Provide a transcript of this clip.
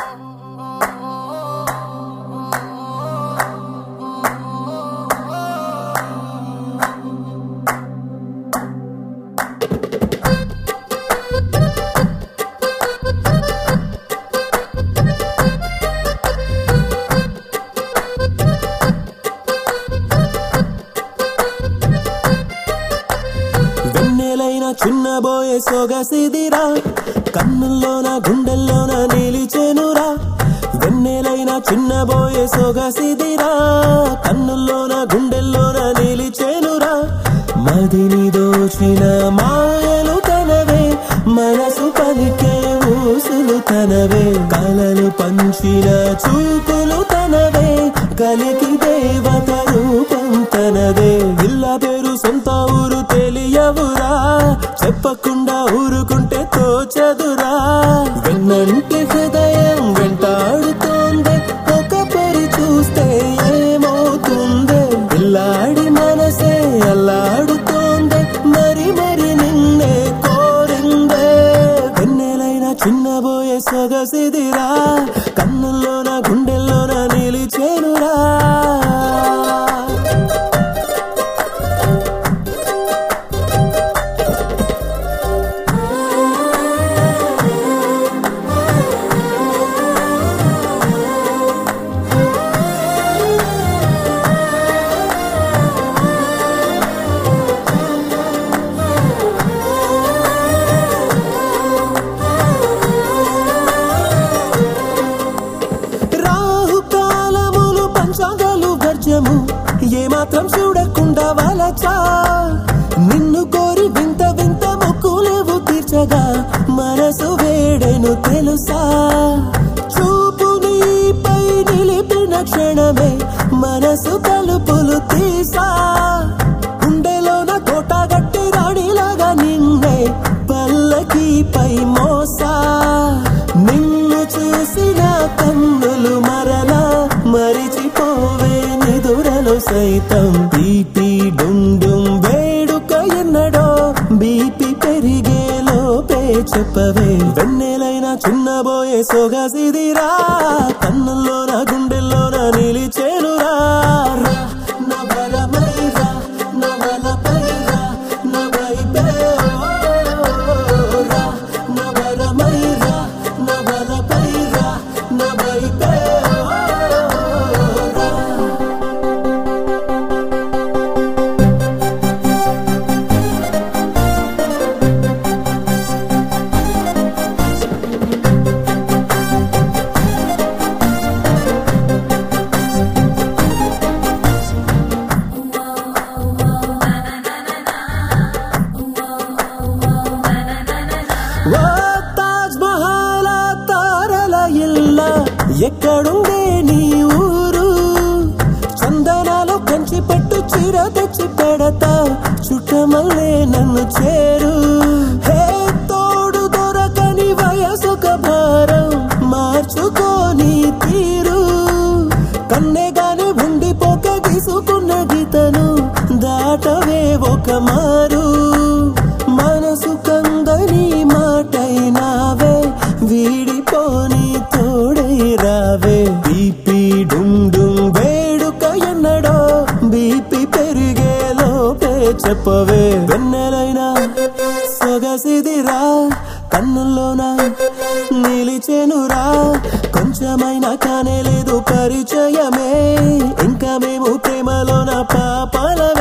చిన్నబోయే సొగసిదిరా కన్నుల్లోన గుండెల్లోన నిలిచెనురా వెన్నెలైన చిన్నబోయే సొగసిదిరా కన్నుల్లోన గుండెల్లోన నిలిచెనురా మదిని దోచిన మాయలు తనవే మనసు పలికే ఊసులు తనవే కలలు పంచిన చూపులు తనవే కలికి దేవత రూపం తనదే ఇల్ల పేరు సొంత ఊరు తెలియవురా చెప్పకుండా ఊరుకుంటే తోచదురా వెన్నంటి హృదయం వెంటాడుతోంది ఒక పరి చూస్తే ఏమవుతుంది పిల్లాడి మనసే అల్లాడుతోంది మరి మరి నిన్నే కోరిందే వెన్నెలైన చిన్నబోయే సొగసిదిరా కన్నుల్లోన గుండెల్లోన నిలిచెనురా ఏమాత్రం చూడకుండా వలచా నిన్ను కోరి వింత వింత మొక్కులేవు తీర్చగా మనసు వేడెను తెలుసా చూపు నీపై నిలిపిన క్షణమే మనసు తలుపులు తీసా గుండెలోన కోట గట్టి రాణిలాగా నిన్నే పల్లకిపై మోసా నిన్ను చూసిన కన్నులు మరలా మరిచిపోవే నిదురలు సైతం బీపీ డుండుం వేడుక ఎన్నడో బీపీ పెరిగే లోపే చెప్పవే వెన్నెలైన చిన్నబోయే సొగసిదిరా కన్నుల్లోన గుండెల్లోన నిలిచెనురా నవరమైరా నవలపైరా నవైపేరా నవరమైరా నవలపైరా నవైపే ఎక్కడుందే నీ ఊరు చందనాలు కంచి పెట్టు చీర తెచ్చి పెడతా చుట్టమల్లే నన్ను చేరు హే తోడు దొరకని వయసొక భారం మార్చుకోని తీరు కన్నెగానే ఉండిపోక గీసుకున్న గీతను దాటవే ఒక మారు మనసు కందని మాటైనావే వీడిపోని తోడై రావే బీపీ డుండుం వేడుక ఎన్నడో బీపీ పెరిగే లోపే చెప్పవే వెన్నెలైన సొగసిదిరా కన్నుల్లోన నిలిచెనురా కొంచెమైనా కానే లేదు పరిచయమే ఇంకా మేము ప్రేమలోన పాపల